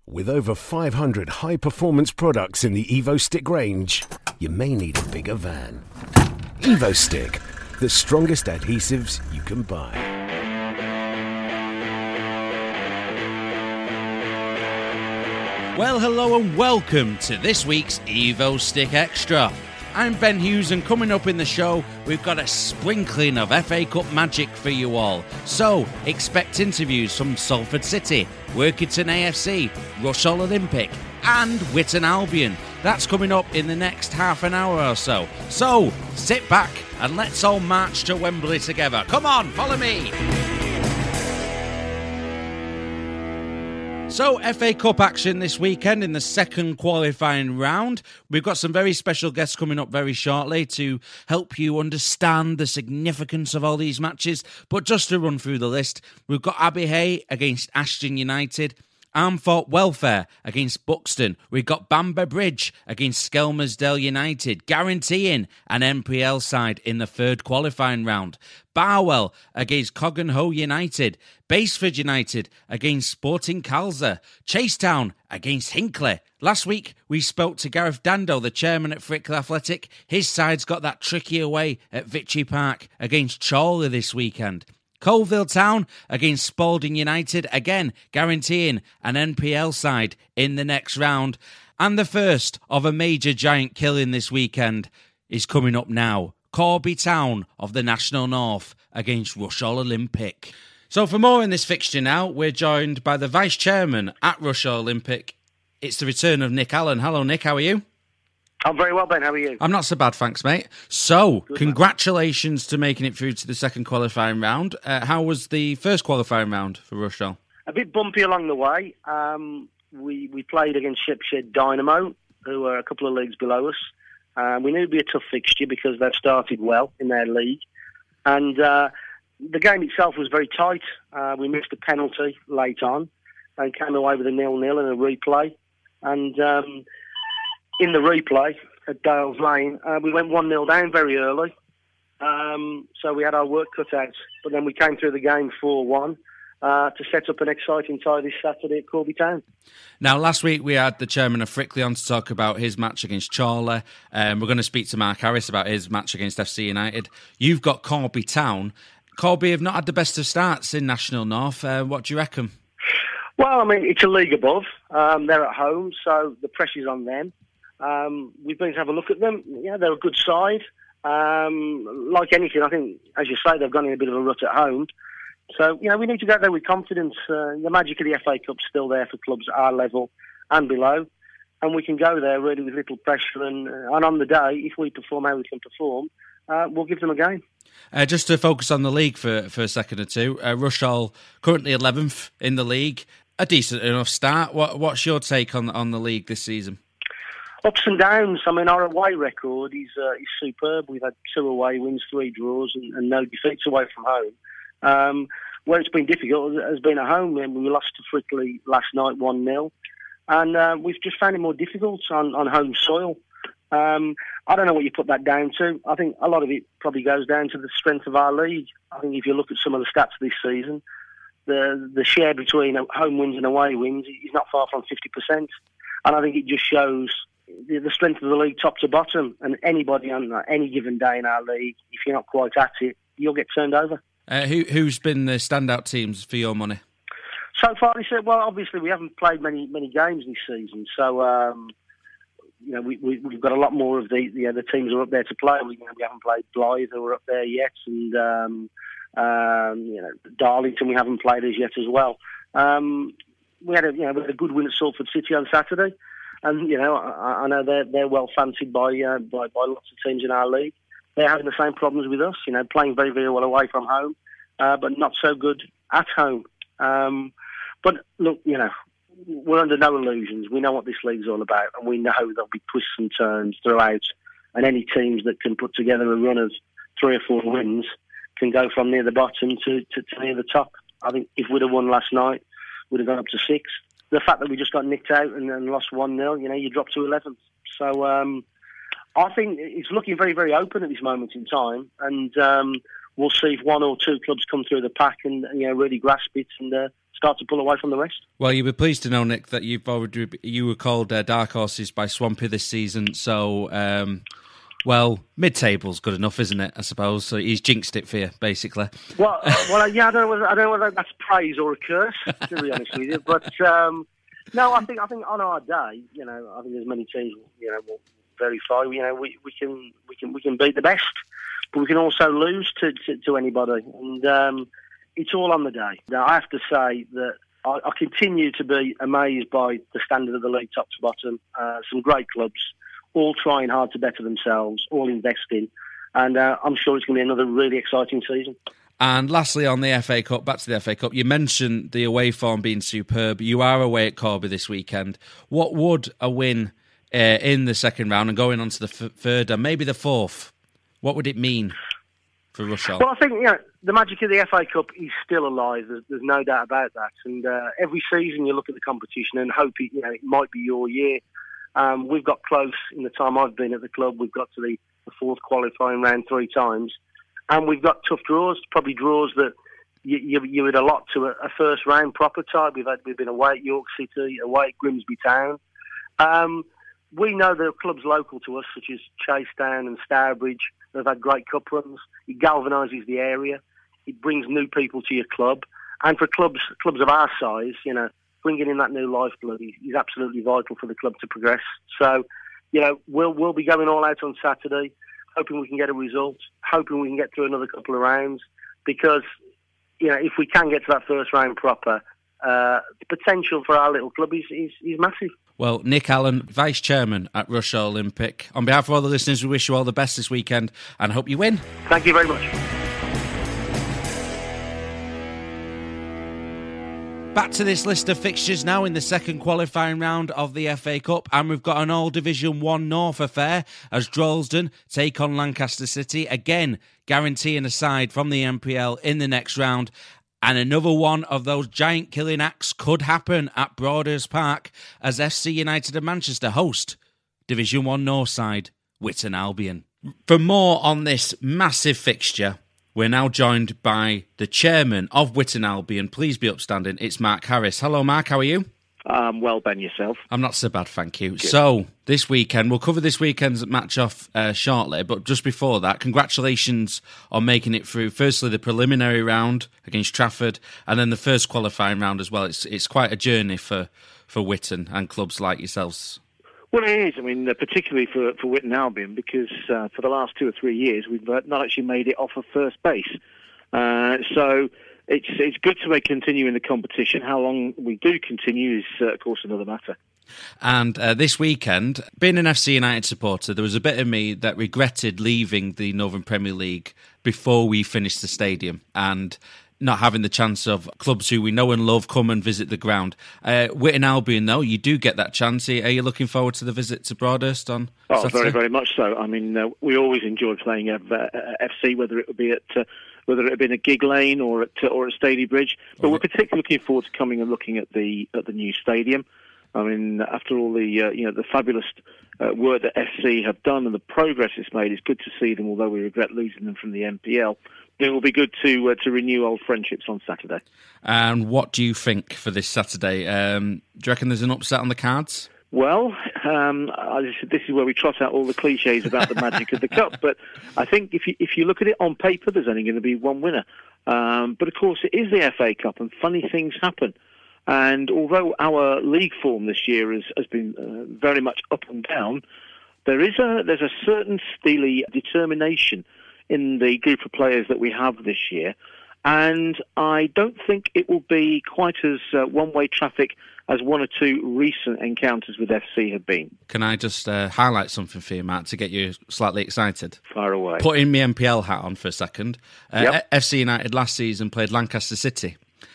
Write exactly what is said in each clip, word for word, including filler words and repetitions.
With over five hundred high-performance products in the EvoStick range, you may need a bigger van. EvoStick, the strongest adhesives you can buy. Well, hello and welcome to this week's EvoStick Extra. I'm Ben Hughes, and coming up in the show, we've got a sprinkling of F A Cup magic for you all. So, expect interviews from Salford City, Workington A F C, Rushall Olympic, and Witton Albion. That's coming up in the next half an hour or so. So, sit back and let's all march to Wembley together. Come on, follow me! So, F A Cup action this weekend in the second qualifying round. We've got some very special guests coming up very shortly to help you understand the significance of all these matches. But just to run through the list, we've got Abbey Hay against Ashton United, Armthorpe Welfare against Buxton. We've got Bamber Bridge against Skelmersdale United, guaranteeing an N P L side in the third qualifying round. Barwell against Coggenho United, Baseford United against Sporting Calza, Chasetown against Hinckley. Last week, we spoke to Gareth Dando, the chairman at Frickley Athletic. His side's got that tricky away at Vichy Park against Chorley this weekend. Colville Town against Spalding United, again guaranteeing an N P L side in the next round. And the first of a major giant killing this weekend is coming up now. Corby Town of the National North against Rushall Olympic. So for more in this fixture now, we're joined by the Vice Chairman at Rushall Olympic. It's the return of Nick Allen. Hello Nick, how are you? I'm very well, Ben. How are you? I'm not so bad, thanks, mate. So, Good, congratulations man. to making it through to the second qualifying round. Uh, how was the first qualifying round for Rushall? A bit bumpy along the way. Um, we we played against Shepshed Dynamo, who are a couple of leagues below us. Uh, we knew it would be a tough fixture because they've started well in their league. And uh, the game itself was very tight. Uh, we missed a penalty late on and came away with a nil-nil in a replay. And um, in the replay at Dales Lane, uh, we went one nil down very early. Um, so we had our work cut out. But then we came through the game four one. Uh, to set up an exciting tie this Saturday at Corby Town. Now, last week we had the chairman of Frickley on to talk about his match against Chorley. Um, we're going to speak to Mark Harris about his match against F C United. You've got Corby Town. Corby have not had the best of starts in National North. Uh, what do you reckon? Well, I mean, it's a league above. Um, they're at home, so the pressure's on them. Um, we've been to have a look at them. Yeah, they're a good side. Um, like anything, I think, as you say, they've gone in a bit of a rut at home. So, you know, we need to go there with confidence. Uh, the magic of the F A Cup's still there for clubs at our level and below. And we can go there really with little pressure. And, uh, and on the day, if we perform how we can perform, uh, we'll give them a game. Uh, just to focus on the league for, for a second or two, uh, Rushall currently eleventh in the league. A decent enough start. What, what's your take on, on the league this season? Ups and downs. I mean, our away record is, uh, is superb. We've had two away wins, three draws, and, and no defeats away from home. Um, where it's been difficult has been at home. I mean, we lost to Frickley last night one nil, and uh, we've just found it more difficult on, on home soil. Um, I don't know what you put that down to. I think a lot of it probably goes down to the strength of our league. I think if you look at some of the stats this season, the the share between home wins and away wins is not far from fifty percent, and I think it just shows the, the strength of the league top to bottom. And anybody on any given day in our league, if you're not quite at it, you'll get turned over. Uh, who, who's been the standout teams for your money? So far, he said, well, obviously we haven't played many many games this season, so um, you know we, we we've got a lot more of the the other teams are up there to play. We, you know, we haven't played Blythe, who are up there yet, and um, um, you know Darlington we haven't played as yet as well. Um, we had a you know we had a good win at Salford City on Saturday, and you know I, I know they're they're well fancied by, uh, by by lots of teams in our league. They're having the same problems with us, you know, playing very, very well away from home, uh, but not so good at home. Um, but look, you know, we're under no illusions. We know what this league's all about, and we know there'll be twists and turns throughout. And any teams that can put together a run of three or four wins can go from near the bottom to, to, to near the top. I think if we'd have won last night, we'd have gone up to six. The fact that we just got nicked out and, and lost one nil, you know, you drop to eleventh. So, um, I think it's looking very, very open at this moment in time, and um, we'll see if one or two clubs come through the pack and you know really grasp it and uh, start to pull away from the rest. Well, you'll be pleased to know, Nick, that you've already you were called uh, dark horses by Swampy this season. So, um, well, mid-table's good enough, isn't it? I suppose. So he's jinxed it for you, basically. Well, well, yeah, I don't know whether, I don't know whether that's praise or a curse, to be honest with you. But um, no, I think I think on our day, you know, I think there's many teams, you know, will verify. You know, we, we can we can we can beat the best, but we can also lose to to, to anybody, and um, it's all on the day. Now, I have to say that I, I continue to be amazed by the standard of the league, top to bottom. Uh, some great clubs, all trying hard to better themselves, all investing, and uh, I'm sure it's going to be another really exciting season. And lastly, on the F A Cup, back to the F A Cup, you mentioned the away form being superb. You are away at Corby this weekend. What would a win uh, in the second round and going on to the f- third and maybe the fourth, what would it mean for Rushall? Well, I think you know the magic of the F A Cup is still alive. There's, there's no doubt about that. And uh, every season you look at the competition and hope it, you know, it might be your year. Um, we've got close in the time I've been at the club. We've got to the, the fourth qualifying round three times. And we've got tough draws, probably draws that you, you, you would allot to a, a first round proper type. We've had we've been away at York City, away at Grimsby Town. Um, we know there are clubs local to us, such as Chasetown and Stourbridge, that have had great cup runs. It galvanises the area. It brings new people to your club. And for clubs clubs of our size, you know, bringing in that new lifeblood is, is absolutely vital for the club to progress. So, you know, we'll we'll be going all out on Saturday, hoping we can get a result, hoping we can get through another couple of rounds, because, you know, if we can get to that first round proper, uh, the potential for our little club is, is, is massive. Well, Nick Allen, Vice Chairman at Rushall Olympic, on behalf of all the listeners, we wish you all the best this weekend and hope you win. Thank you very much. Back to this list of fixtures now in the second qualifying round of the F A Cup, and we've got an all Division one North affair as Droylsden take on Lancaster City, again guaranteeing a side from the M P L in the next round. And another one of those giant killing acts could happen at Broadhurst Park as F C United of Manchester host Division one North side Witton Albion. For more on this massive fixture, we're now joined by the chairman of Witton Albion. Please be upstanding. It's Mark Harris. Hello, Mark. How are you? Um, well, Ben, yourself? I'm not so bad, thank you. Good. So, this weekend, we'll cover this weekend's match off uh, shortly, but just before that, congratulations on making it through, firstly, the preliminary round against Trafford, and then the first qualifying round as well. It's it's quite a journey for, for Witton and clubs like yourselves. Well, it is. I mean, uh, particularly for, for Witton Albion, because uh, for the last two or three years, we've uh, not actually made it off of first base. Uh, so it's it's good to continue in the competition. How long we do continue is, uh, of course, another matter. And uh, this weekend, being an F C United supporter, there was a bit of me that regretted leaving the Northern Premier League before we finished the stadium and not having the chance of clubs who we know and love come and visit the ground. Uh, Witton Albion, though, you do get that chance. Are you looking forward to the visit to Broadhurst on Oh, Saturday? very, very much so. I mean, uh, we always enjoy playing uh, F C, whether it would be at uh, whether it had been at Gig Lane or at uh, or at Stady Bridge. But Oh. we're particularly looking forward to coming and looking at the at the new stadium. I mean, after all the uh, you know the fabulous uh, work that F C have done and the progress it's made, it's good to see them. Although we regret losing them from the M P L, it will be good to uh, to renew old friendships on Saturday. And what do you think for this Saturday? Um, do you reckon there's an upset on the cards? Well, um, I just, this is where we trot out all the cliches about the magic of the cup. But I think if you if you look at it on paper, there's only going to be one winner. Um, but of course, it is the F A Cup, and funny things happen. And although our league form this year has, has been uh, very much up and down, there is a there's a certain steely determination in the group of players that we have this year. And I don't think it will be quite as uh, one-way traffic as one or two recent encounters with F C have been. Can I just uh, highlight something for you, Matt, to get you slightly excited? Far away. Putting my M P L hat on for a second. Uh, Yep. F C United last season played Lancaster City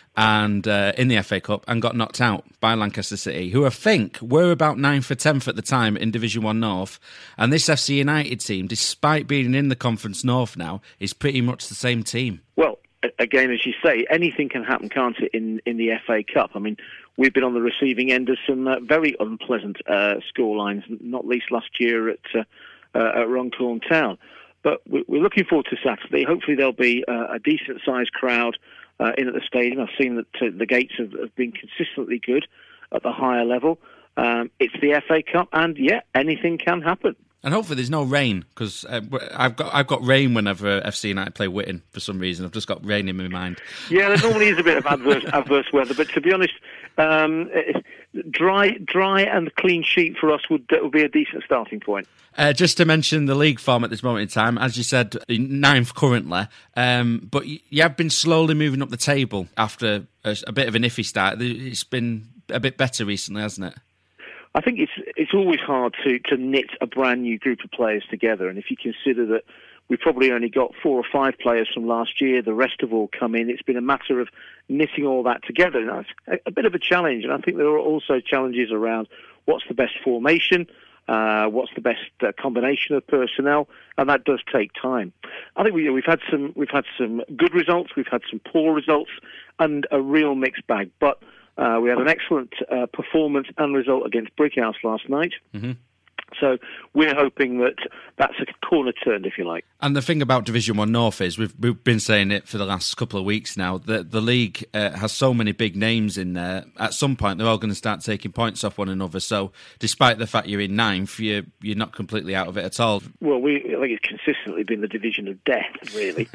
and uh, in the F A Cup and got knocked out by Lancaster City, who I think were about ninth or tenth at the time in Division one North. And this F C United team, despite being in the Conference North now, is pretty much the same team. Well, again, as you say, anything can happen, can't it, in, in the F A Cup? I mean, we've been on the receiving end of some uh, very unpleasant uh, scorelines, not least last year at, uh, uh, at Runcorn Town. But we're looking forward to Saturday. Hopefully there'll be uh, a decent-sized crowd uh, in at the stadium. I've seen that uh, the gates have, have been consistently good at the higher level. Um, it's the F A Cup, and yeah, anything can happen. And hopefully there's no rain, because uh, I've got I've got rain whenever F C United play Whitton for some reason. I've just got rain in my mind. Yeah, there normally is a bit of adverse adverse weather, but to be honest, um, dry dry and clean sheet for us would, would be a decent starting point. Uh, just to mention the league form at this moment in time, as you said, ninth currently, um, but you have been slowly moving up the table after a, a bit of an iffy start. It's been a bit better recently, hasn't it? I think it's it's always hard to, to knit a brand new group of players together, and if you consider that we probably only got four or five players from last year, the rest have all come in, it's been a matter of knitting all that together. And that's a, a bit of a challenge, and I think there are also challenges around what's the best formation, uh, what's the best uh, combination of personnel, and that does take time. I think we, we've had some we've had some good results, we've had some poor results, and a real mixed bag, but. Uh, we had an excellent uh, performance and result against Brickhouse last night. Mm-hmm. So we're hoping that that's a corner turned, if you like. And the thing about Division One North is, we've, we've been saying it for the last couple of weeks now, that the league uh, has so many big names in there. At some point, they're all going to start taking points off one another. So despite the fact you're in ninth, you're, you're not completely out of it at all. Well, we, I think it's consistently been the division of death, really.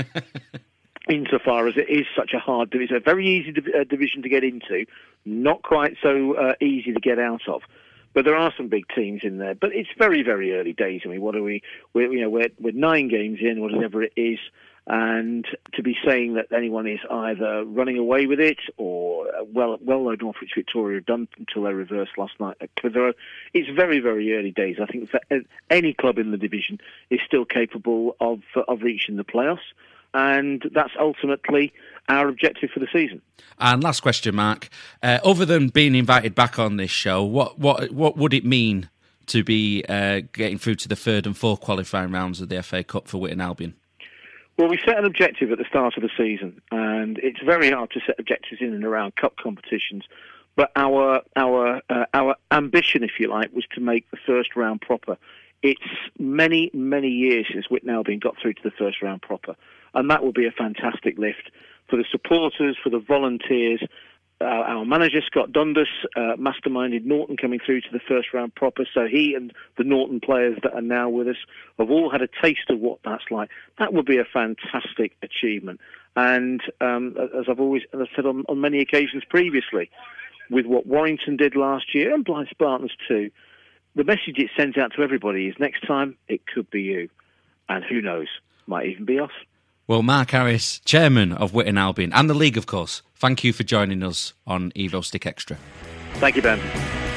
Insofar as it is such a hard division, it's a very easy div- uh, division to get into, not quite so uh, easy to get out of. But there are some big teams in there. But it's very, very early days. I mean, what are we? We're, you know, we're, we're nine games in, whatever it is, and to be saying that anyone is either running away with it or uh, well, well, though Northwich Victoria have done until their reverse last night at Clitheroe, it's very, very early days. I think that any club in the division is still capable of uh, of reaching the playoffs. And that's ultimately our objective for the season. And last question, Mark. Uh, other than being invited back on this show, what what what would it mean to be uh, getting through to the third and fourth qualifying rounds of the F A Cup for Whitton Albion? Well, we set an objective at the start of the season, and it's very hard to set objectives in and around cup competitions. But our our uh, our ambition, if you like, was to make the first round proper. It's many, many years since Whitton Albion got through to the first round proper. And that will be a fantastic lift for the supporters, for the volunteers. Uh, our manager, Scott Dundas, uh, masterminded Norton coming through to the first round proper. So he and the Norton players that are now with us have all had a taste of what that's like. That would be a fantastic achievement. And um, as I've always as I've said on, on many occasions previously, with what Warrington did last year, and Blythe Spartans too, the message it sends out to everybody is next time it could be you. And who knows, might even be us. Well, Mark Harris, chairman of Whitton Albion and the league, of course, thank you for joining us on Evo Stick Extra. Thank you, Ben.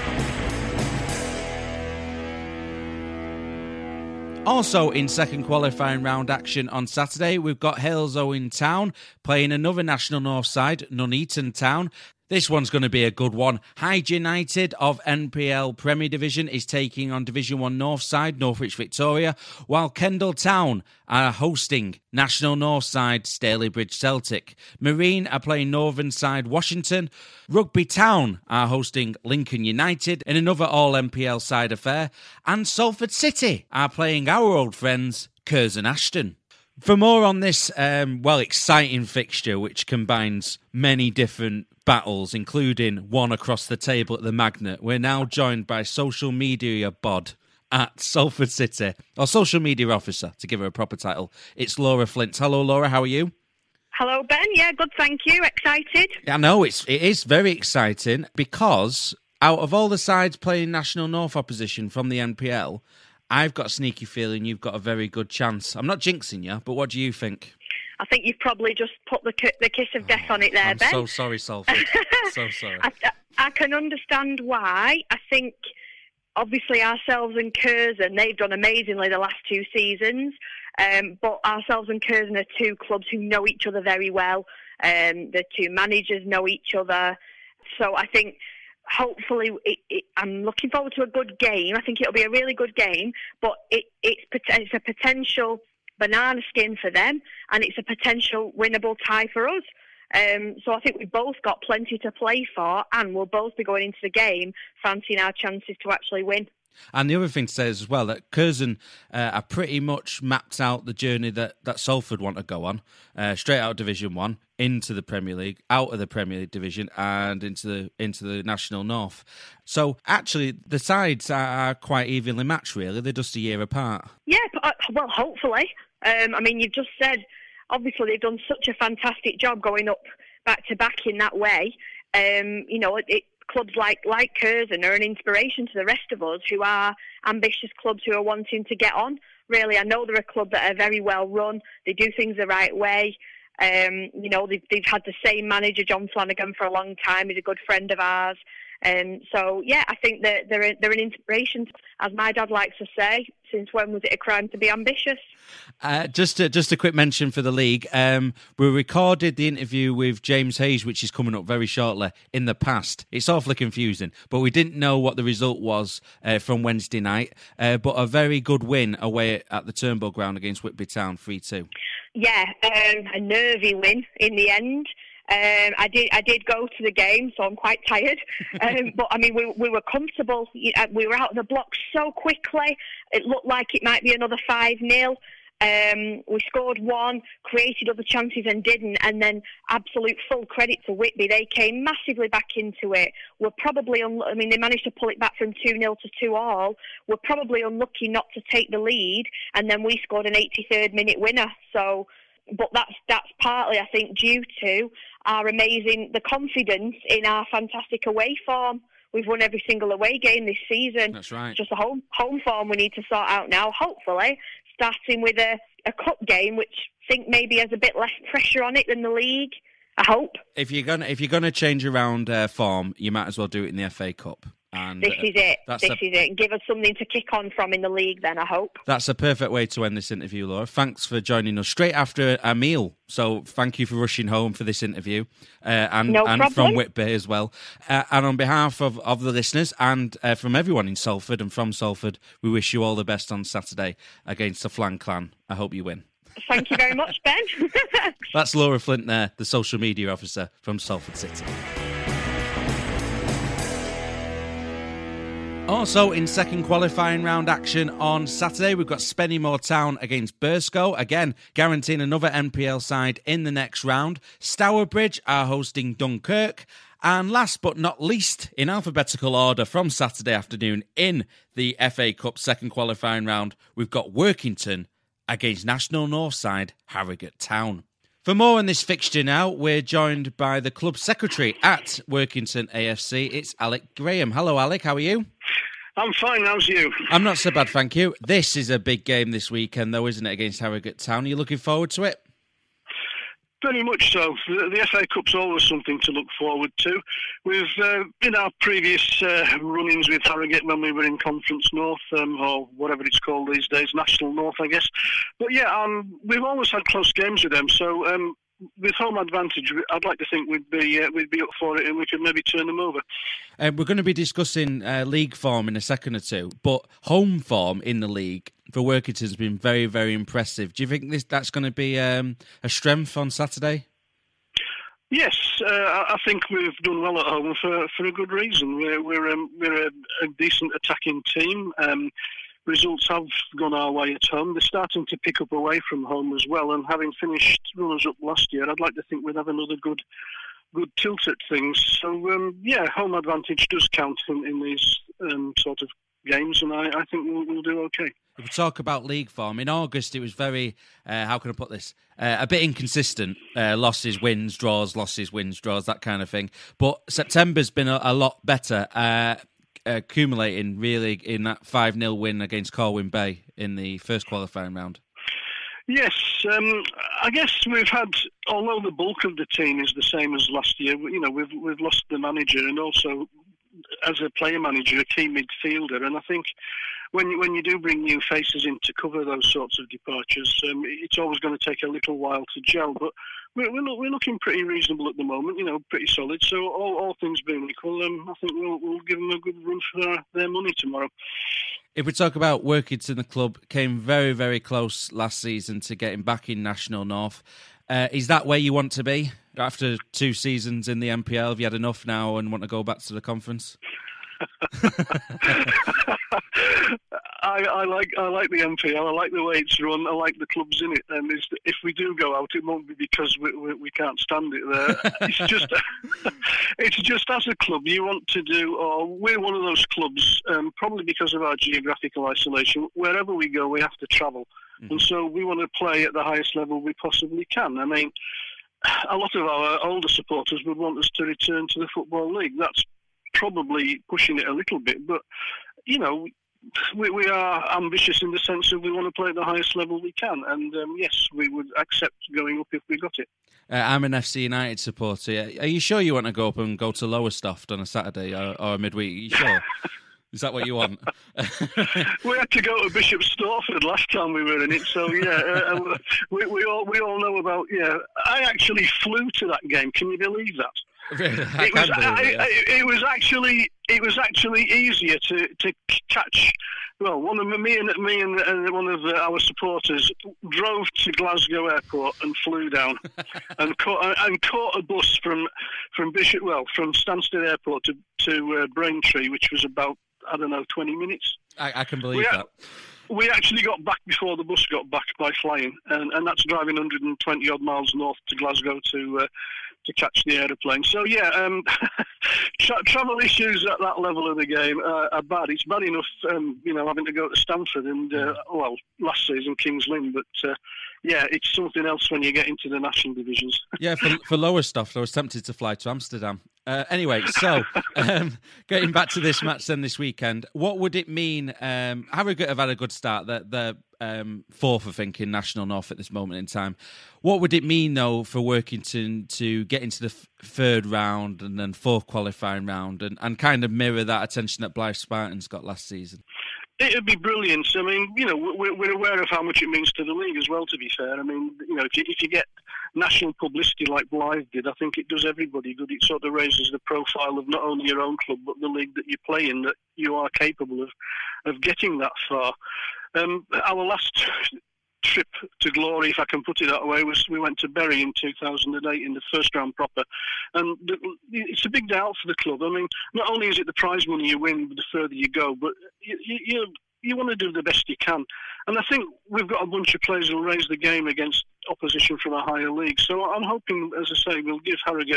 Also in second qualifying round action on Saturday, we've got Halesowen Town playing another National North side, Nuneaton Town. This one's going to be a good one. Hyde United of N P L Premier Division is taking on Division One North side, Northwich Victoria, while Kendal Town are hosting National North side, Stalybridge Celtic. Marine are playing Northern side, Washington. Rugby Town are hosting Lincoln United in another all-N P L side affair. And Salford City are playing our old friends, Curzon Ashton. For more on this, um, well, exciting fixture, which combines many different battles, including one across the table at the Magnet, we're now joined by social media bod at Salford City, or social media officer, to give her a proper title. It's Laura Flint. Hello, Laura. How are you? Hello, Ben. Yeah, good, thank you. Excited? I know, it's, it is very exciting, because out of all the sides playing National North opposition from the N P L, I've got a sneaky feeling you've got a very good chance. I'm not jinxing you, but what do you think? I think you've probably just put the the kiss of death on it there, I'm Ben. so sorry, Salford. so sorry. I, I can understand why. I think, obviously, ourselves and Curzon, they've done amazingly the last two seasons. Um, but ourselves and Curzon are two clubs who know each other very well. Um, the two managers know each other. So I think, hopefully, it, it, I'm looking forward to a good game. I think it'll be a really good game. But it, it's, it's a potential banana skin for them, and it's a potential winnable tie for us. Um, so I think we've both got plenty to play for, and we'll both be going into the game fancying our chances to actually win. And the other thing to say is as well that Curzon uh, are pretty much mapped out the journey that, that Salford want to go on, uh, straight out of Division One into the Premier League, out of the Premier League division, and into the into the National North. So actually, the sides are, are quite evenly matched. Really, they're just a year apart. Yeah, well, hopefully. Um, I mean, you've just said obviously they've done such a fantastic job going up back to back in that way. Um, you know, it, it clubs like, like Curzon are an inspiration to the rest of us who are ambitious clubs who are wanting to get on. Really, I know they're a club that are very well run. They do things the right way. Um, you know, they've, they've had the same manager, John Flanagan, for a long time. He's a good friend of ours. Um, so, yeah, I think that they're, a, they're an inspiration, as my dad likes to say. Since when was it a crime to be ambitious? Uh, just, a, just a quick mention for the league. Um, we recorded the interview with James Hayes, which is coming up very shortly, in the past. It's awfully confusing, but we didn't know what the result was uh, from Wednesday night. Uh, but a very good win away at the Turnbull Ground against Whitby Town, three two. Yeah, um, a nervy win in the end. Um, I did. I did go to the game, so I'm quite tired. Um, but I mean, we we were comfortable. We were out of the blocks so quickly. It looked like it might be another five nil. Um, we scored one, created other chances and didn't, and then absolute full credit to Whitby. They came massively back into it. We're probably, un- I mean, they managed to pull it back from two nil to two all. We're probably unlucky not to take the lead, and then we scored an eighty-third minute winner. So, but that's that's partly, I think, due to our amazing, the confidence in our fantastic away form. We've won every single away game this season. That's right. It's just a home home form we need to sort out now, hopefully, starting with a, a cup game, which I think maybe has a bit less pressure on it than the league. I hope. If you're gonna if you're gonna change around uh, form, you might as well do it in the F A Cup. And this uh, is it. That's this a, is it. And give us something to kick on from in the league then, I hope. That's a perfect way to end this interview, Laura. Thanks for joining us straight after a meal. So thank you for rushing home for this interview. Uh, and no and problem. from Whitby as well. Uh, and on behalf of, of the listeners and uh, from everyone in Salford and from Salford, we wish you all the best on Saturday against the Flan Clan. I hope you win. Thank you very much, Ben. That's Laura Flint there, the social media officer from Salford City. Also, in second qualifying round action on Saturday, we've got Spennymoor Town against Burscough. Again, guaranteeing another N P L side in the next round. Stourbridge are hosting Dunkirk. And last but not least, in alphabetical order from Saturday afternoon in the F A Cup second qualifying round, we've got Workington against National North side Harrogate Town. For more on this fixture now, we're joined by the club secretary at Workington A F C. It's Alec Graham. Hello, Alec. How are you? I'm fine. How's you? I'm not so bad, thank you. This is a big game this weekend, though, isn't it, against Harrogate Town? Are you looking forward to it? Very much so. The, the F A Cup's always something to look forward to. We've, uh, in our previous uh, run-ins with Harrogate when we were in Conference North, um, or whatever it's called these days, National North, I guess. But yeah, um, we've always had close games with them, so um, with home advantage, I'd like to think we'd be uh, we'd be up for it and we could maybe turn them over. Uh, we're going to be discussing uh, league form in a second or two, but home form in the league for Workington has been very, very impressive. Do you think this that's going to be um, a strength on Saturday? Yes, uh, I think we've done well at home for for a good reason. We're we're um, we're a, a decent attacking team. Um, Results have gone our way at home. They're starting to pick up away from home as well. And having finished runners-up last year, I'd like to think we'd have another good good tilt at things. So, um, yeah, home advantage does count in, in these um, sort of games, and I, I think we'll, we'll do okay. If we talk about league form, in August it was very, uh, how can I put this, uh, a bit inconsistent. Uh, losses, wins, draws, losses, wins, draws, that kind of thing. But September's been a, a lot better. Uh accumulating really in that five nil win against Corwin Bay in the first qualifying round. Yes, um, I guess we've had, although the bulk of the team is the same as last year, you know, we've we've lost the manager and also, as a player manager, a key midfielder, and I think when you, when you do bring new faces in to cover those sorts of departures, um, it's always going to take a little while to gel, but we're, we're, we're looking pretty reasonable at the moment, you know, pretty solid, so all, all things being equal, um, I think we'll, we'll give them a good run for their money tomorrow. If we talk about Workington, the club came very, very close last season to getting back in National North. Uh, is that where you want to be after two seasons in the N P L? Have you had enough now and want to go back to the conference? I, I like I like the M P L. I like the way it's run. I like the clubs in it. And if we do go out, it won't be because we, we, we can't stand it there. It's just it's just as a club you want to do. Or we're one of those clubs, um, probably because of our geographical isolation. Wherever we go, we have to travel, mm-hmm. and so we want to play at the highest level we possibly can. I mean, a lot of our older supporters would want us to return to the Football League. That's probably pushing it a little bit, but you know, we, we are ambitious in the sense of we want to play at the highest level we can, and um, yes, we would accept going up if we got it. Uh, I'm an F C United supporter. Are you sure you want to go up and go to Lowestoft on a Saturday or, or a midweek? Are you sure? Is that what you want? We had to go to Bishop Stortford last time we were in it, so yeah, uh, we, we all we all know about. Yeah, I actually flew to that game. Can you believe that? Really? I it was. can believe it, yeah. I, it was actually. It was actually easier to, to catch. Well, one of me and me and, and one of the, our supporters drove to Glasgow Airport and flew down, and caught and caught a bus from from Bishop. Well, from Stansted Airport to to uh, Braintree, which was about, I don't know, twenty minutes. I, I can believe we that. A, we actually got back before the bus got back by flying, and, and that's driving one hundred twenty odd miles north to Glasgow to uh, to catch the aeroplane. So yeah, um, tra- travel issues at that level of the game uh, are bad. It's bad enough, um, you know, having to go to Stamford and uh, well, last season Kings Lynn, but uh, yeah, it's something else when you get into the national divisions. Yeah, for, for lower stuff, I was tempted to fly to Amsterdam. Uh, anyway, so um, getting back to this match then this weekend, what would it mean? Um, Harrogate have had a good start. They're, they're um, fourth, I think, in National North at this moment in time. What would it mean, though, for Workington to get into the f- third round and then fourth qualifying round and, and kind of mirror that attention that Blythe Spartans got last season? It'd be brilliant. I mean, you know, we're, we're aware of how much it means to the league as well, to be fair. I mean, you know, if you, if you get national publicity like Blythe did, I think it does everybody good. It sort of raises the profile of not only your own club, but the league that you play in, that you are capable of, of getting that far. Um, our last trip to glory, if I can put it that way, was we went to Bury in two thousand eight in the first round proper, and the, it's a big day out for the club. I mean, not only is it the prize money you win the further you go, but you, you, you want to do the best you can, and I think we've got a bunch of players who will raise the game against opposition from a higher league. So I'm hoping, as I say, we'll give Harrogate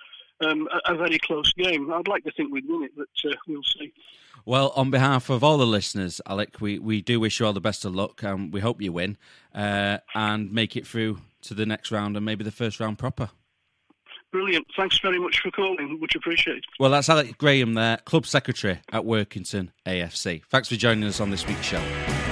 um, a, a very close game. I'd like to think we'd win it, but uh, we'll see. Well, on behalf of all the listeners, Alec, we, we do wish you all the best of luck, and we hope you win uh, and make it through to the next round and maybe the first round proper. Brilliant. Thanks very much for calling. Much appreciated. Well, that's Alec Graham there, Club Secretary at Workington A F C. Thanks for joining us on this week's show.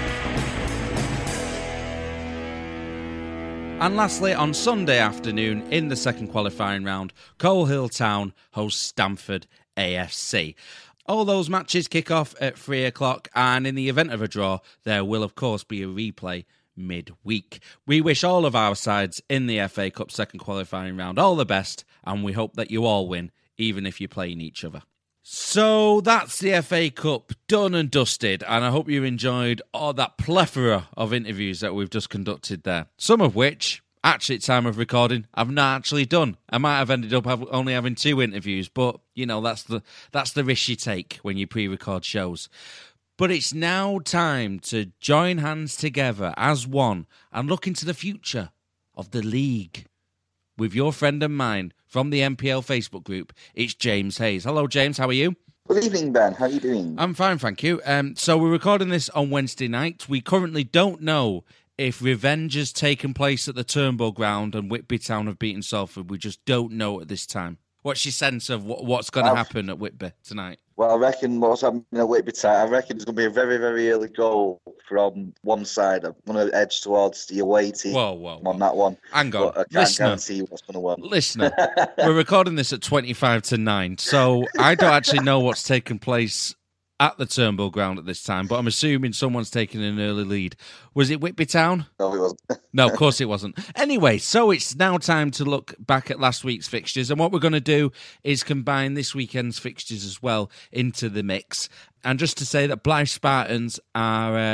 And lastly, on Sunday afternoon in the second qualifying round, Coal Hill Town hosts Stamford A F C. All those matches kick off at three o'clock, and in the event of a draw, there will, of course, be a replay midweek. We wish all of our sides in the F A Cup second qualifying round all the best, and we hope that you all win, even if you're playing each other. So that's the F A Cup done and dusted, and I hope you enjoyed all that plethora of interviews that we've just conducted there, some of which, actually at time of recording, I've not actually done. I might have ended up have, only having two interviews, but, you know, that's the that's the risk you take when you pre-record shows. But it's now time to join hands together as one and look into the future of the league. With your friend and mine from the M P L Facebook group, it's James Hayes. Hello, James. How are you? Good evening, Ben. How are you doing? I'm fine, thank you. Um, so we're recording this on Wednesday night. We currently don't know if revenge has taken place at the Turnbull Ground and Whitby Town have beaten Salford. We just don't know at this time. What's your sense of what, what's going to happen at Whitby tonight? Well, I reckon what's happening at Whitby tonight, I reckon it's going to be a very, very early goal from one side. I'm going to edge towards the away team whoa, whoa, whoa. on that one. Hang on. But I can't Listener, guarantee what's going to win. Listener, we're recording this at twenty-five to nine, so I don't actually know what's taken place at the Turnbull Ground at this time, but I'm assuming someone's taken an early lead. Was it Whitby Town? No, it wasn't. No, of course it wasn't. Anyway, so it's now time to look back at last week's fixtures, and what we're going to do is combine this weekend's fixtures as well into the mix. And just to say that Blythe Spartans are uh,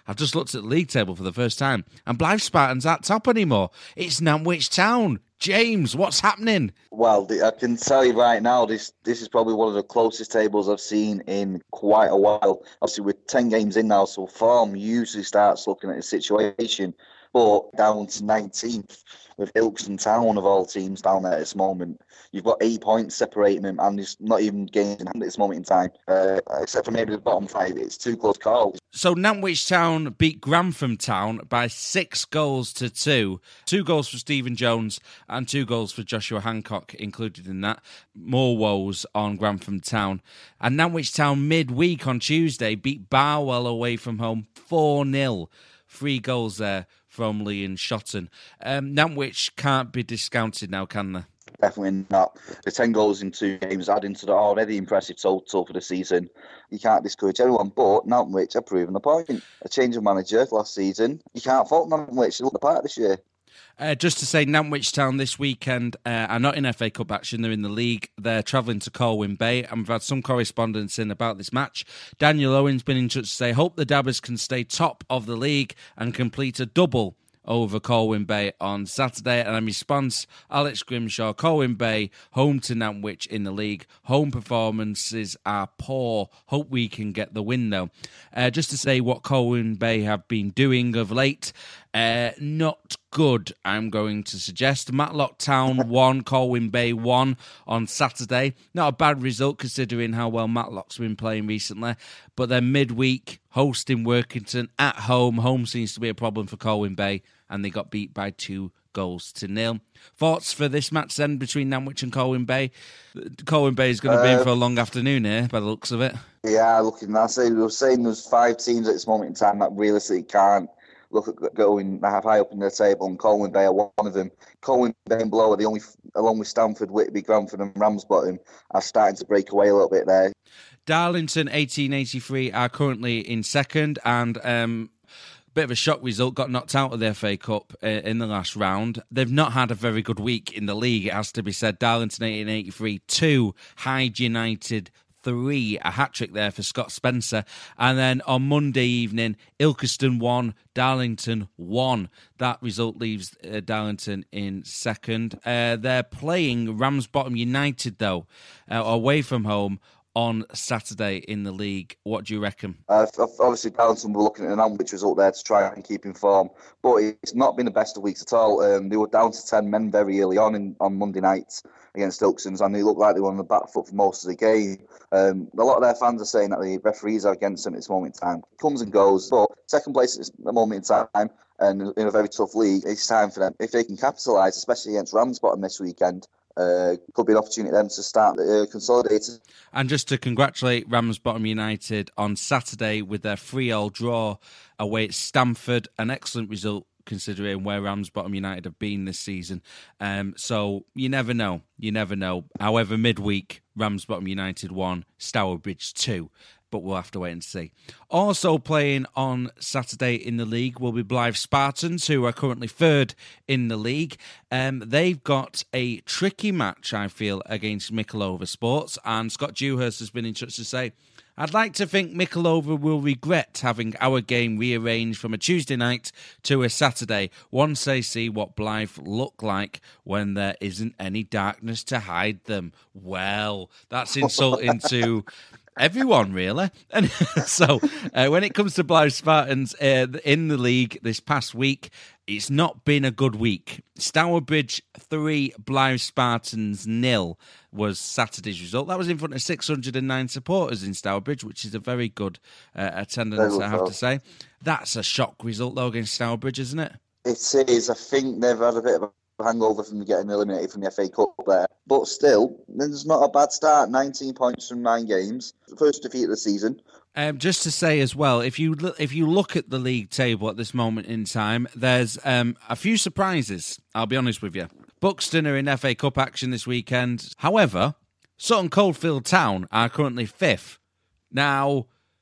I've just looked at the league table for the first time, and Blythe Spartans aren't top anymore. It's Nantwich Town. James, what's happening? Well, I can tell you right now, this this is probably one of the closest tables I've seen in quite a while. Obviously, we're ten games in now, so form usually starts looking at the situation. But down to nineteenth with Ilkeston Town of all teams down there at this moment. You've got eight points separating them, and it's not even games in hand at this moment in time. Uh, except for maybe the bottom five, it's two close calls. So Nantwich Town beat Grantham Town by six goals to two. Two goals for Stephen Jones and two goals for Joshua Hancock included in that. More woes on Grantham Town. And Nantwich Town midweek on Tuesday beat Barwell away from home four nil. Three goals there from Lee and Shotton. Um, Nantwich can't be discounted now, can they? Definitely not. The ten goals in two games adding to the already impressive total for the season. You can't discourage anyone, but Nantwich are proving the point. A change of manager last season. You can't fault Nantwich. They look the part this year. Uh, just to say, Nantwich Town this weekend uh, are not in F A Cup action. They're in the league. They're travelling to Colwyn Bay, and we've had some correspondence in about this match. Daniel Owen's been in touch to say, hope the Dabbers can stay top of the league and complete a double over Colwyn Bay on Saturday. And in response, Alex Grimshaw, Colwyn Bay, home to Nantwich in the league. Home performances are poor. Hope we can get the win, though. Uh, just to say what Colwyn Bay have been doing of late, uh, not good, I'm going to suggest. Matlock Town won, Colwyn Bay won on Saturday. Not a bad result considering how well Matlock's been playing recently. But then midweek, hosting Workington at home. Home seems to be a problem for Colwyn Bay, and they got beat by two goals to nil. Thoughts for this match then between Nantwich and Colwyn Bay? Colwyn Bay is going to be uh, in for a long afternoon here, by the looks of it. Yeah, looking, I say we were saying there's five teams at this moment in time that realistically can't look at going high up in the table, and Colwyn Bay are one of them. Colwyn Bay and Blow are the only, along with Stamford, Whitby, Granford and Ramsbottom, are starting to break away a little bit there. Darlington eighteen eighty-three are currently in second, and um, bit of a shock result, got knocked out of the F A Cup uh, in the last round. They've not had a very good week in the league, it has to be said. Darlington eighteen eighty-three two, Hyde United three, a hat-trick there for Scott Spencer. And then on Monday evening, Ilkeston one, Darlington one. That result leaves uh, Darlington in second. Uh, they're playing Ramsbottom United, though, uh, away from home on Saturday in the league. What do you reckon? Uh, obviously, Darlington were looking at an Nantwich result there to try and keep in form, but it's not been the best of weeks at all. Um, they were down to ten men very early on in, on Monday night against Ilkeston, and they looked like they were on the back foot for most of the game. Um, a lot of their fans are saying that the referees are against them at this moment in time. It comes and goes, but second place at this moment in time, and in a very tough league, it's time for them. If they can capitalise, especially against Ramsbottom this weekend, Uh, could be an opportunity for them to start uh, consolidating. And just to congratulate Ramsbottom United on Saturday with their three all draw away at Stamford, an excellent result considering where Ramsbottom United have been this season. Um, so you never know, you never know. However, midweek, Ramsbottom United won, Stourbridge two. But we'll have to wait and see. Also playing on Saturday in the league will be Blythe Spartans, who are currently third in the league. Um, they've got a tricky match, I feel, against Micklova Sports. And Scott Dewhurst has been in touch to say, I'd like to think Micklova will regret having our game rearranged from a Tuesday night to a Saturday once they see what Blythe look like when there isn't any darkness to hide them. Well, that's insulting to everyone, really. And so uh, when it comes to Blythe Spartans uh, in the league this past week, it's not been a good week. Stourbridge three, Blythe Spartans nil was Saturday's result. That was in front of six hundred nine supporters in Stourbridge, which is a very good uh, attendance, I have well. to say. That's a shock result, though, against Stourbridge, isn't it? It is. I think they've had a bit of a hangover from getting eliminated from the F A Cup there. But still, it's not a bad start. nineteen points from nine games. First defeat of the season. Um, just to say as well, if you look, if you look at the league table at this moment in time, there's um, a few surprises, I'll be honest with you. Buxton are in F A Cup action this weekend. However, Sutton Coldfield Town are currently fifth. Now,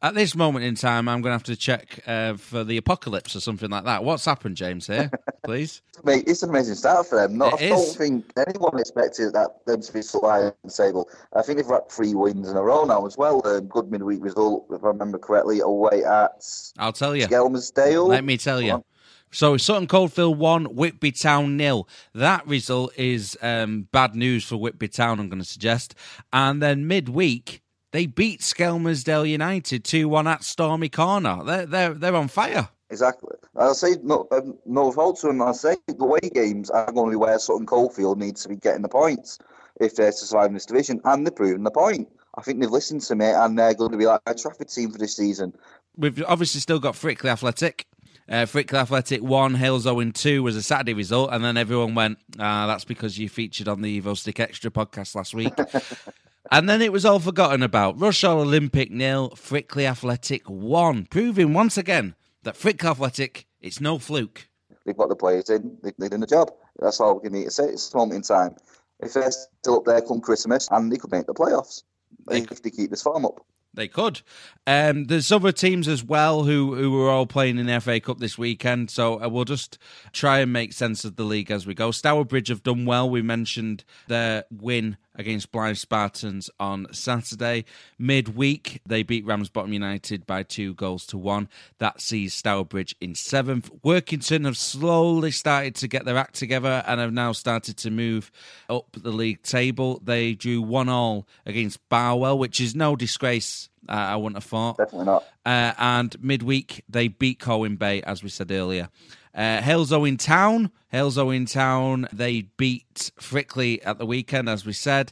At this moment in time, I'm going to have to check uh, for the apocalypse or something like that. What's happened, James, here, please? Mate, it's an amazing start for them. Not, It I don't is. think anyone expected that them to be so high on the table. I think they've had three wins in a row now as well. A good midweek result, if I remember correctly, away at I'll tell you. Skelmersdale. Let me tell you. So Sutton Coldfield one, Whitby Town nil. That result is um, bad news for Whitby Town, I'm going to suggest. And then midweek, they beat Skelmersdale United two one at Stormy Corner. They're, they're, they're on fire. Exactly. I'll say no, um, no fault to them. I'll say the away games are going to be where Sutton Coldfield needs to be getting the points if they're to survive in this division, and they're proving the point. I think they've listened to me, and they're going to be like a Trafford team for this season. We've obviously still got Frickley Athletic. Uh, Frickley Athletic one, Hales Owen two was a Saturday result, and then everyone went, ah, that's because you featured on the Evo Stick Extra podcast last week. And then it was all forgotten about. Rushall Olympic nil, Frickley Athletic one, proving once again that Frickley Athletic, it's no fluke. They've got the players in, they, they're doing the job. That's all we need to say. It's a moment in time. If they're still up there come Christmas, and they could make the playoffs They, if they keep this form up. They could. Um, there's other teams as well who, who are all playing in the F A Cup this weekend, so we'll just try and make sense of the league as we go. Stourbridge have done well. We mentioned their win against Blythe Spartans on Saturday. Midweek, they beat Ramsbottom United by two goals to one. That sees Stourbridge in seventh. Workington have slowly started to get their act together and have now started to move up the league table. They drew one all against Barwell, which is no disgrace, uh, I wouldn't have thought. Definitely not. Uh, and midweek, they beat Colwyn Bay, as we said earlier. Uh, Hales Owen Town. Hales Owen Town, they beat Frickley at the weekend, as we said,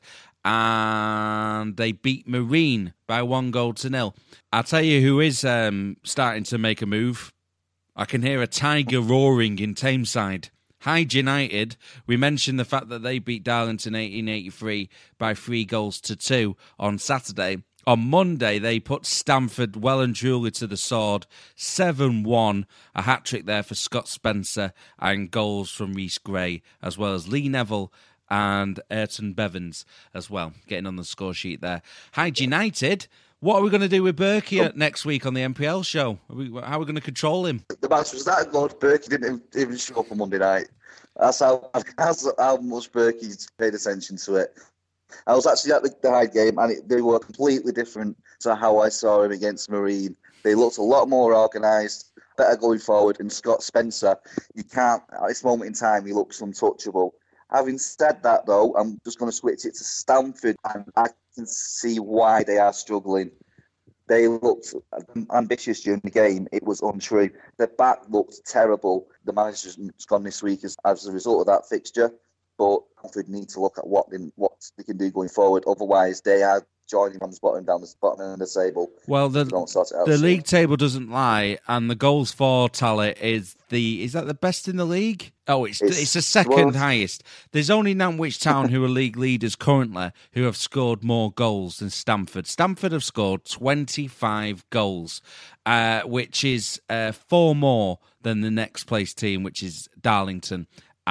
and they beat Marine by one goal to nil. I'll tell you who is um, starting to make a move. I can hear a tiger roaring in Tameside. Hyde United, we mentioned the fact that they beat Darlington eighteen eighty-three by three goals to two on Saturday. On Monday, they put Stamford well and truly to the sword, seven one, a hat-trick there for Scott Spencer, and goals from Reece Gray, as well as Lee Neville and Ayrton Bevins as well, getting on the score sheet there. Hyde United, what are we going to do with Berkey oh. next week on the M P L show? Are we, how are we going to control him? The match was that good. Berkey didn't even show up on Monday night. That's how, that's how much Berkey's paid attention to it. I was actually at the, the Hyde game, and it, they were completely different to how I saw him against Marine. They looked a lot more organised, better going forward. And Scott Spencer, you can't, at this moment in time, he looks untouchable. Having said that, though, I'm just going to switch it to Stamford, and I can see why they are struggling. They looked ambitious during the game. It was untrue. Their back looked terrible. The manager's gone this week as, as a result of that fixture. But Stamford need to look at what they, what they can do going forward. Otherwise, they are joining Ramsbottom down the bottom end of the table. Well, the, the league table doesn't lie, and the goals for tally is the is that the best in the league? Oh, it's it's, it's the second well, highest. There's only Nantwich Town, who are league leaders currently, who have scored more goals than Stamford. Stamford have scored twenty-five goals, uh, which is uh, four more than the next place team, which is Darlington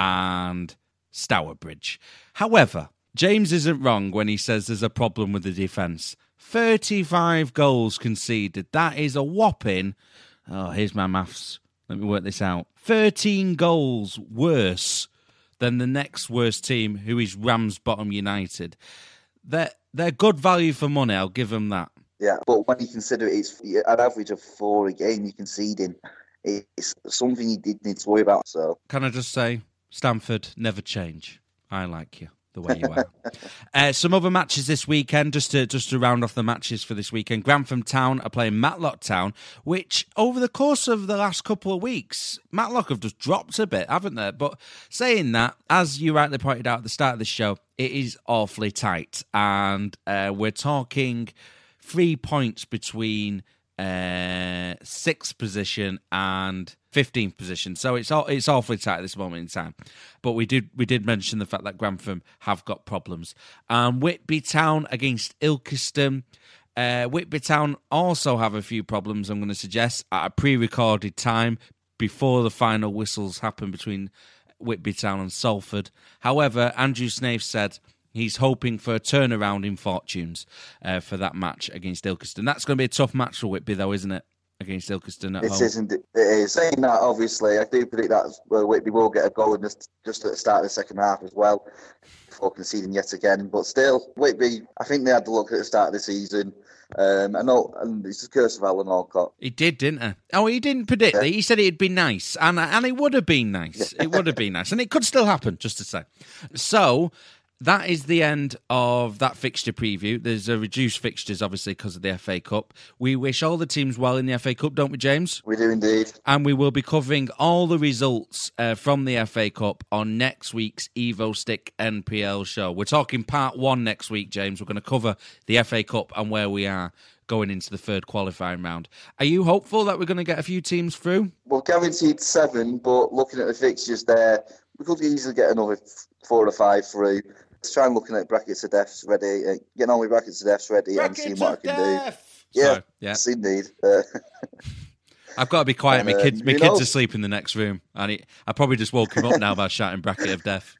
and Stourbridge. However, James isn't wrong when he says there's a problem with the defence. thirty-five goals conceded. That is a whopping... Oh, here's my maths. Let me work this out. thirteen goals worse than the next worst team, who is Ramsbottom United. They're, they're good value for money, I'll give them that. Yeah, but when you consider it's an average of four a game you're conceding, it's something you did need to worry about. So, can I just say, Stamford, never change. I like you the way you are. uh, some other matches this weekend, just to just to round off the matches for this weekend. Grantham Town are playing Matlock Town, which over the course of the last couple of weeks, Matlock have just dropped a bit, haven't they? But saying that, as you rightly pointed out at the start of the show, it is awfully tight. And uh, we're talking three points between uh, sixth position and fifteenth position, so it's all, it's awfully tight at this moment in time. But we did we did mention the fact that Grantham have got problems. Um, Whitby Town against Ilkeston. Uh, Whitby Town also have a few problems, I'm going to suggest, at a pre-recorded time before the final whistles happen between Whitby Town and Salford. However, Andrew Snaith said He's hoping for a turnaround in fortunes uh, for that match against Ilkeston. That's going to be a tough match for Whitby, though, isn't it? Against Ilkeston at it home. Isn't it? It is. Saying that, obviously, I do predict that well, Whitby will get a goal in just, just at the start of the second half as well, before conceding yet again. But still, Whitby, I think they had the look at the start of the season. Um, I know, and it's the curse of Alan Alcott. He did, didn't he? Oh, he didn't predict yeah. it. He said it'd be nice, and and it would have been nice. It would have been nice, and it could still happen, just to say. So, that is the end of that fixture preview. There's a reduced fixtures, obviously, because of the F A Cup. We wish all the teams well in the F A Cup, don't we, James? We do indeed. And we will be covering all the results uh, from the F A Cup on next week's Evo Stick N P L show. We're talking part one next week, James. We're going to cover the F A Cup and where we are going into the third qualifying round. Are you hopeful that we're going to get a few teams through? Well, guaranteed seven, but looking at the fixtures there, we could easily get another four or five through. Let's try and looking at brackets of deaths ready, uh, getting all my brackets of deaths ready brackets and seeing what I can death. do. Yeah, Sorry, yeah. Yes, indeed. Uh, I've got to be quiet. My, uh, kid, my kid's asleep in the next room, and he, I probably just woke him up now by shouting bracket of death.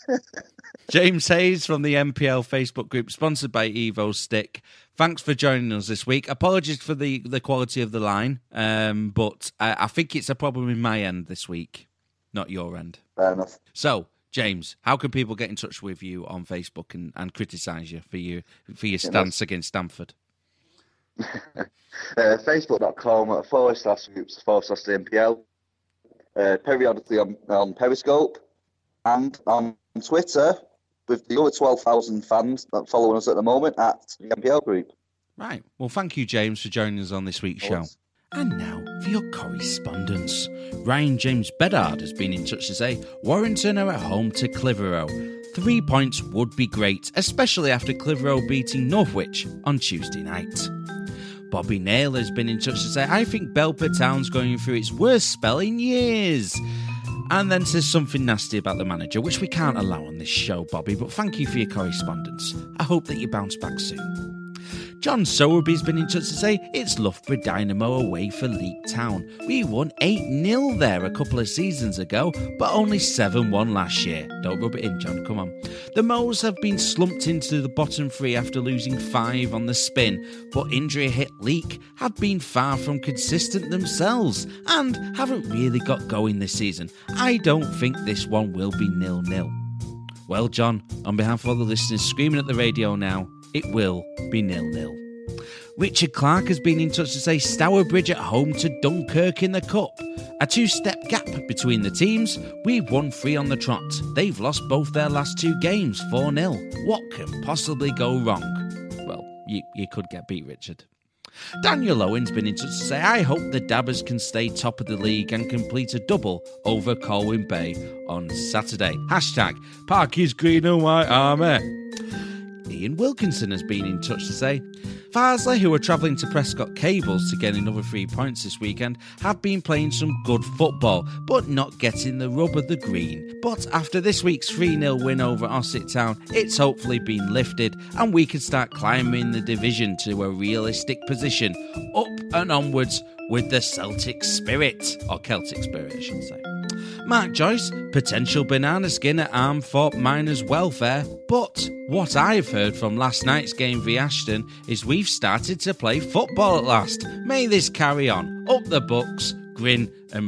James Hayes from the N P L Facebook group, sponsored by Evo Stick. Thanks for joining us this week. Apologies for the, the quality of the line, um, but I, I think it's a problem in my end this week, not your end. Fair enough. So, James, how can people get in touch with you on Facebook and, and criticise you for your for your stance yeah, against Stamford? uh, Facebook.com forward slash groups forward slash the N P L. Uh, periodically on, on Periscope and on Twitter with the other twelve thousand fans that following us at the moment at the N P L group. Right. Well, thank you, James, for joining us on this week's show. And now for your correspondence. Ryan James Bedard has been in touch to say Warrington are at home to Clitheroe. Three points would be great, especially after Clitheroe beating Northwich on Tuesday night. Bobby Nail has been in touch to say, I think Belper Town's going through its worst spell in years. And then says something nasty about the manager, which we can't allow on this show, Bobby, but thank you for your correspondence. I hope that you bounce back soon. John Sowerby's been in touch to say it's Loughborough Dynamo away for Leek Town. We won eight nil there a couple of seasons ago, but only seven one last year. Don't rub it in, John, come on. The Moes have been slumped into the bottom three after losing five on the spin, but injury hit Leek have been far from consistent themselves and haven't really got going this season. I don't think this one will be nil nil. Well, John, on behalf of all the listeners screaming at the radio now, it will be nil nil. Richard Clark has been in touch to say Stourbridge at home to Dunkirk in the Cup. A two-step gap between the teams. We've won three on the trot. They've lost both their last two games, four nil. What can possibly go wrong? Well, you, you could get beat, Richard. Daniel Owen's been in touch to say, I hope the Dabbers can stay top of the league and complete a double over Colwyn Bay on Saturday. Hashtag Parky's Green and White Army. Ian Wilkinson has been in touch to say, Farsley, who are travelling to Prescott Cables to get another three points this weekend, have been playing some good football, but not getting the rub of the green. But after this week's three nil win over Ossett Town, it's hopefully been lifted and we can start climbing the division to a realistic position, up and onwards with the Celtic spirit, or Celtic spirit I should say. Mark Joyce, potential banana skin at Armthorpe Miners Welfare, but what I've heard from last night's game v Ashton is we've started to play football at last. May this carry on. Up the Bucks, grin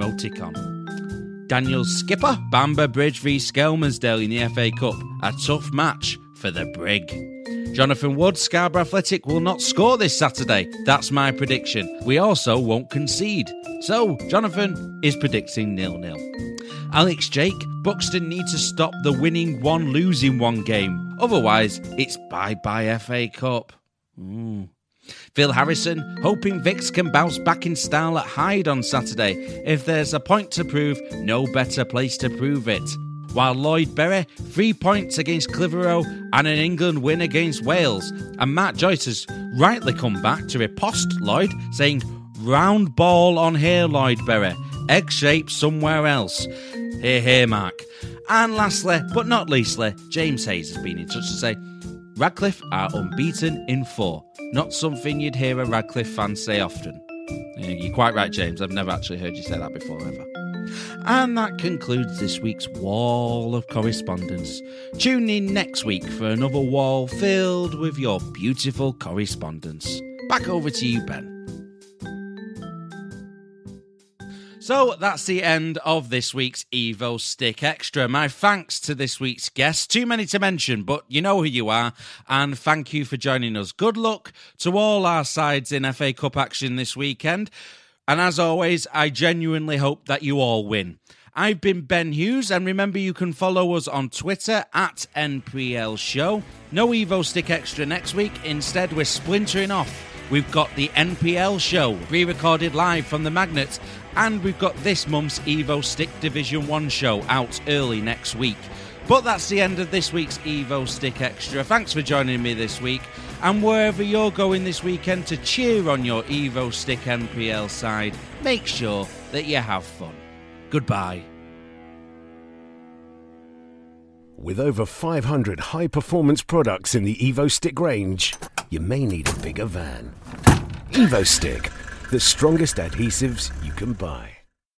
emoticon. Daniel Skipper, Bamber Bridge v Skelmersdale in the F A Cup, a tough match for the Brig. Jonathan Wood, Scarborough Athletic will not score this Saturday. That's my prediction. We also won't concede. So, Jonathan is predicting nil nil. Alex Jake, Buxton need to stop the winning one, losing one game. Otherwise, it's bye-bye F A Cup. Ooh. Phil Harrison, hoping Vix can bounce back in style at Hyde on Saturday. If there's a point to prove, no better place to prove it. While Lloyd Berry, three points against Clitheroe and an England win against Wales. And Matt Joyce has rightly come back to riposte Lloyd, saying, round ball on here, Lloyd Berry. Egg shape somewhere else. Here, here, Mark. And lastly, but not leastly, James Hayes has been in touch to say, Radcliffe are unbeaten in four. Not something you'd hear a Radcliffe fan say often. You're quite right, James. I've never actually heard you say that before, ever. And that concludes this week's Wall of Correspondence. Tune in next week for another wall filled with your beautiful correspondence. Back over to you, Ben. So that's the end of this week's Evo Stick Extra. My thanks to this week's guests. Too many to mention, but you know who you are. And thank you for joining us. Good luck to all our sides in F A Cup action this weekend. And as always, I genuinely hope that you all win. I've been Ben Hughes, and remember you can follow us on Twitter at N P L Show. No Evo Stick Extra next week. Instead, we're splintering off. We've got the N P L Show, pre-recorded live from the Magnet, and we've got this month's Evo Stick Division one show out early next week. But that's the end of this week's Evo Stick Extra. Thanks for joining me this week, and wherever you're going this weekend to cheer on your Evo Stick N P L side, make sure that you have fun. Goodbye. With over five hundred high-performance products in the Evo Stick range, you may need a bigger van. Evo Stick, the strongest adhesives you can buy.